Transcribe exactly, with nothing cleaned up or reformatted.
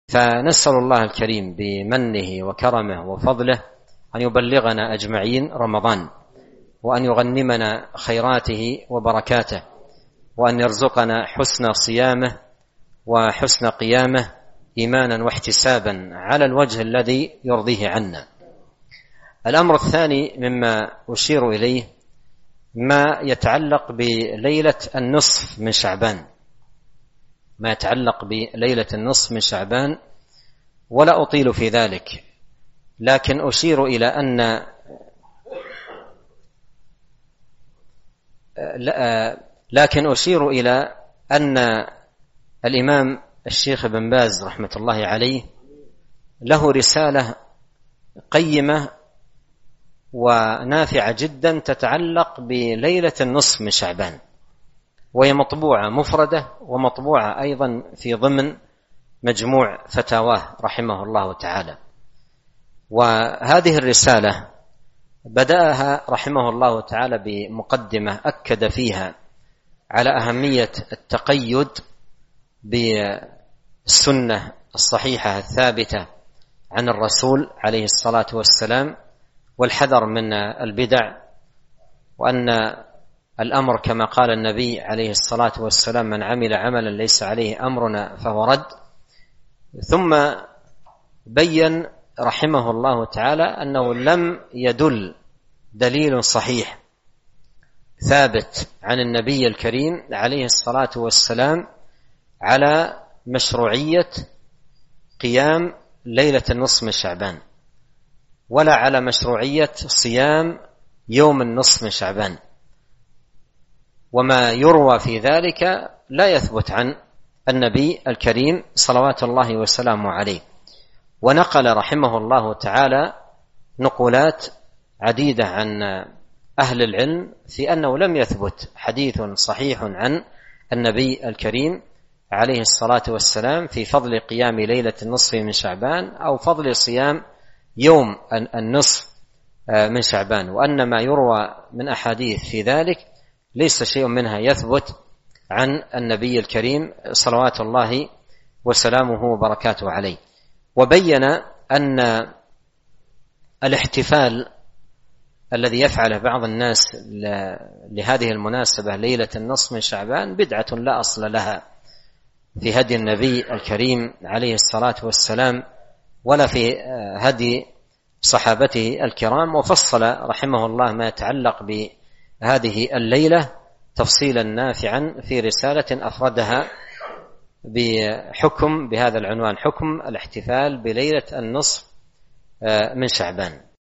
فنسأل الله الكريم بمنه وكرمه وفضله أن يبلغنا أجمعين رمضان، وأن يغنمنا خيراته وبركاته، وأن يرزقنا حسن صيامه وحسن قيامه إيمانا واحتسابا على الوجه الذي يرضيه عنا. الأمر الثاني مما أشير إليه ما يتعلق بليلة النصف من شعبان، ما يتعلق بليلة النصف من شعبان، ولا أطيل في ذلك، لكن أشير إلى أن لكن أشير إلى أن الإمام الشيخ بن باز رحمة الله عليه له رسالة قيمة ونافعة جدا تتعلق بليلة النصف من شعبان، وهي مطبوعة مفردة ومطبوعة أيضا في ضمن مجموع فتاواه رحمه الله تعالى. وهذه الرسالة بدأها رحمه الله تعالى بمقدمة أكد فيها على أهمية التقيد بالسنة الصحيحة الثابتة عن الرسول عليه الصلاة والسلام، والحذر من البدع، وأن الأمر كما قال النبي عليه الصلاة والسلام: من عمل عملا ليس عليه أمرنا فهو رد. ثم بين رحمه الله تعالى أنه لم يدل دليل صحيح ثابت عن النبي الكريم عليه الصلاة والسلام على مشروعية قيام ليلة النصف من شعبان، ولا على مشروعية صيام يوم النصف من شعبان، وما يروى في ذلك لا يثبت عن النبي الكريم صلوات الله وسلامه عليه. ونقل رحمه الله تعالى نقولات عديدة عن أهل العلم في أنه لم يثبت حديث صحيح عن النبي الكريم عليه الصلاة والسلام في فضل قيام ليلة النصف من شعبان أو فضل صيام يوم النصف من شعبان، وأن ما يروى من أحاديث في ذلك ليس شيء منها يثبت عن النبي الكريم صلوات الله وسلامه وبركاته عليه. وبين أن الاحتفال الذي يفعله بعض الناس لهذه المناسبة ليلة النصف من شعبان بدعة لا أصل لها في هدي النبي الكريم عليه الصلاة والسلام ولا في هدي صحابته الكرام. وفصل رحمه الله ما يتعلق بهذه الليلة تفصيلا نافعا في رسالة أفردها بحكم بهذا العنوان: حكم الاحتفال بليلة النصف من شعبان.